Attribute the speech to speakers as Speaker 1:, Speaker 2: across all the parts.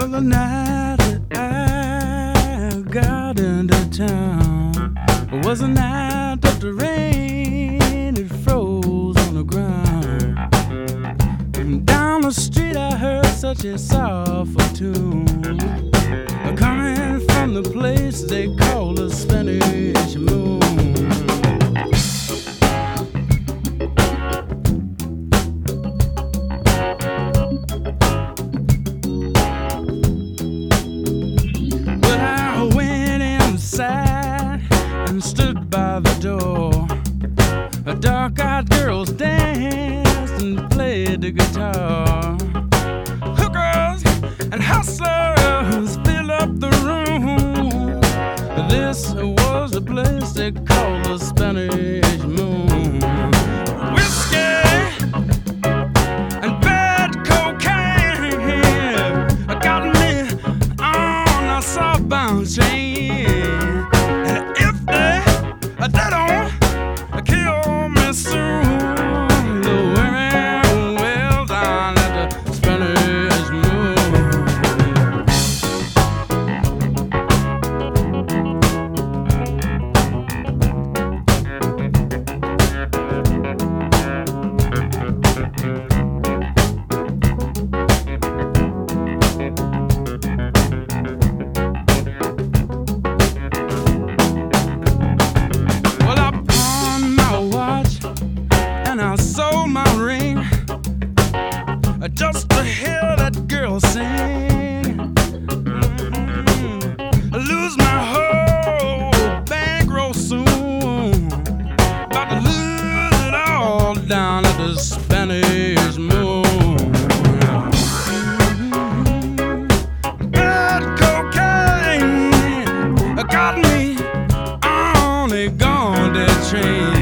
Speaker 1: Well, the night that I got into town was the night that the rain it froze on the ground. And down the street I heard such a sorrowful tune coming from the place they call the Spanish Moon. Stood by the door. Dark-eyed girls danced and played the guitar. Hookers and hustlers filled up the room. This was the place they called the Spanish Moon. Whiskey and bad cocaine got me on a southbound train. They don't kill me soon. The women will down at the Spanish I sold my ring just to hear that girl sing. I lose my whole bankroll soon. About to lose it all down at the Spanish Moon. Bad cocaine got me on a Gandhi train.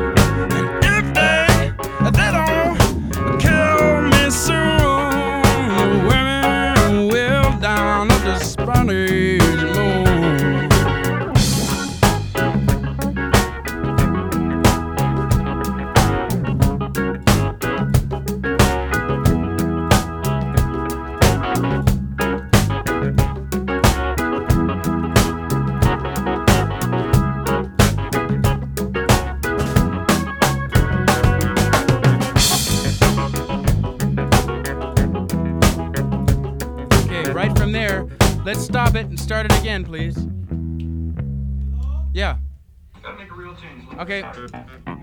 Speaker 1: Right from there, let's stop it and start it again, please. Yeah.
Speaker 2: Gotta make a real change.
Speaker 1: Okay.